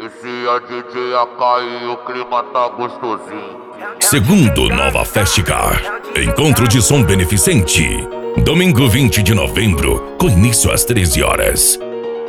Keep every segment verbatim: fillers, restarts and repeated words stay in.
Esse é D J A K e o clima tá gostosinho. Segundo Nova Festicar, encontro de som beneficente. Domingo vinte de novembro, com início às treze horas.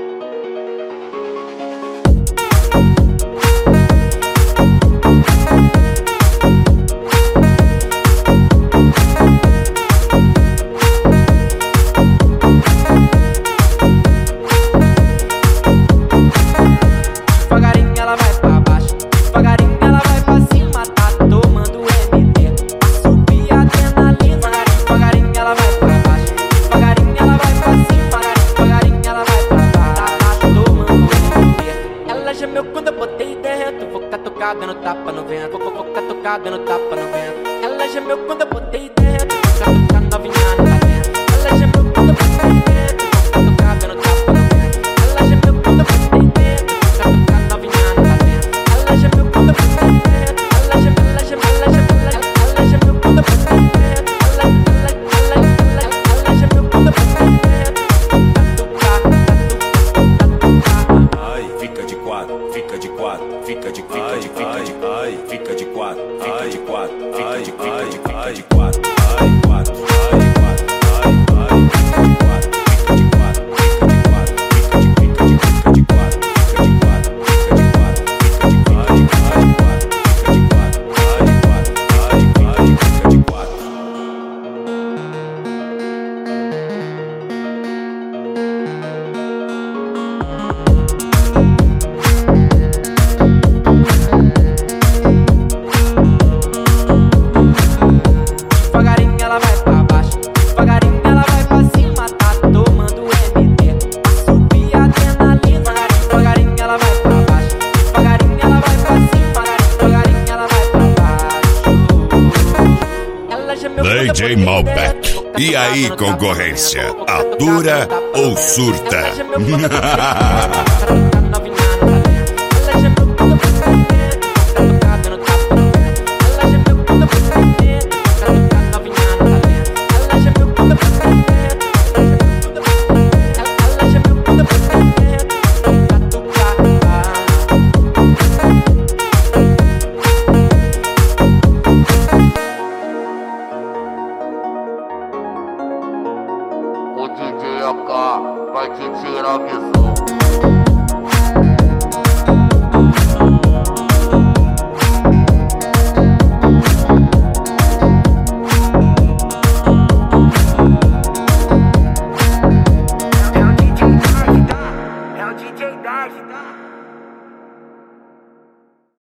Quando eu botei dentro, vou catucar dando tapa no vento. Vou catucar dando tapa no vento. Ela gemeu quando eu botei dentro, vou catucar novinha no talento. Ela gemeu quando eu botei dentro, vou catucar dando tapa no vento. Ela gemeu quando eu botei dentro, vou catucar novinha no talento. Ela gemeu quando eu botei dentro, ela gemeu, ela gemeu, ela gemeu, ela gemeu quando eu botei dentro. Ela, ela, ela, ela, ela gemeu quando eu botei dentro. Vou catucar, catucar, catucar. Ai, fica de quatro, fica de quatro, fica de, fica de, fica de, ai, fica de quatro, fica de quatro, fica de, fica de, fica de quatro, ai, quatro, ai, quatro, ai, ai, fica de quatro, fica de quatro, fica de quatro, fica de, fica de, fica de quatro, fica de quatro, fica de quatro, fica de, ai, ai, quatro, fica de quatro, ai, quatro, ai, ai, fica de quatro. Devagarinho ela vai pra baixo, devagarinho ela vai pra cima, tá tomando M D. Pra subir a adrenalina, devagarinho ela vai pra baixo, devagarinho ela vai pra cima, devagarinho ela vai pra baixo. Ela gemeu quando eu D J botei Malbec. dentro, E aí, concorrência? Atura ou surta? ela gemeu quando eu botei dentro.